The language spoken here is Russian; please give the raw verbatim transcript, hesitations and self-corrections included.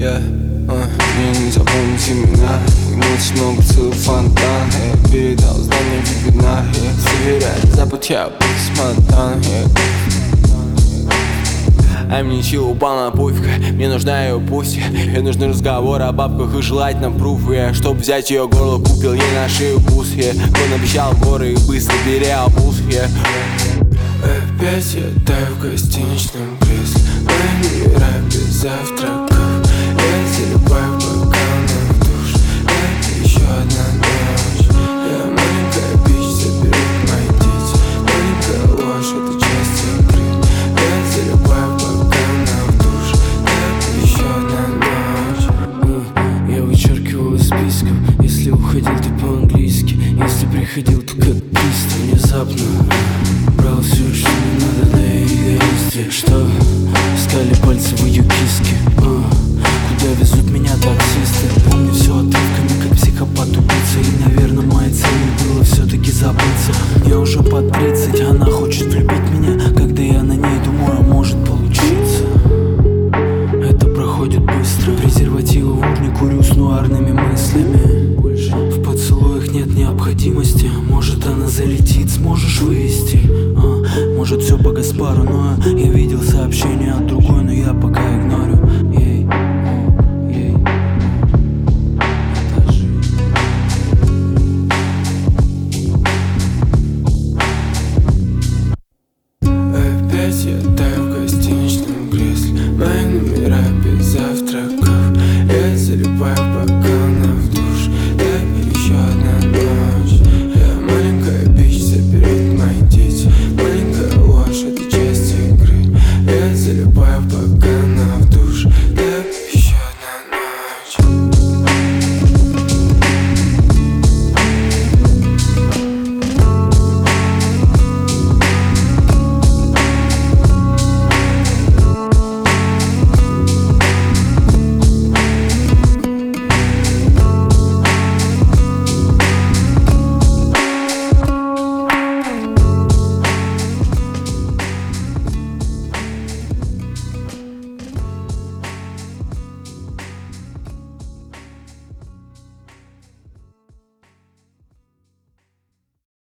yeah. uh, Не запомните меня, эмоций много, целый фонтан. Я передал знания в вебинар, сигарет, запах яблок с Монтаны. А мне чил упал на пуфика, мне нужна ее пусть. Ей нужны разговоры о бабках и желательно пруф. Я, чтоб взять ее горло, купил ей на шею бус. Я, он обещал горы и быстро беря обуз. Я опять я таю в гостиничном кресле. Номера без завтраков. Я залипаю в бокалах в душ. Это еще одна ночь. Я маленькая бич, заберут мои дети. Маленькая ложь, это часть игры. Я залипаю в бокалах в душ. Это еще одна ночь. Я вычеркивал из списков. Если уходил, то по-английски. Если приходил, то как пристав. Внезапно брал все, что не надо, да и эгоисты. Что? Искали пальцы в ее киске. а, Куда везут меня таксисты? Помню все отрывками, как психопат убийца. И, наверное, моей целью было все-таки забыться. Мне уже под тридцать, она хочет влюбить меня. Когда я на ней думаю, может получиться. Это проходит быстро. Презервативы в урне, курю с нуарными мыслями. В поцелуях нет необходимости. Может, она залетит, сможешь вывести. а, Может, все по Гаспару, но я видел сообщение от другой, но я пока игнорирую.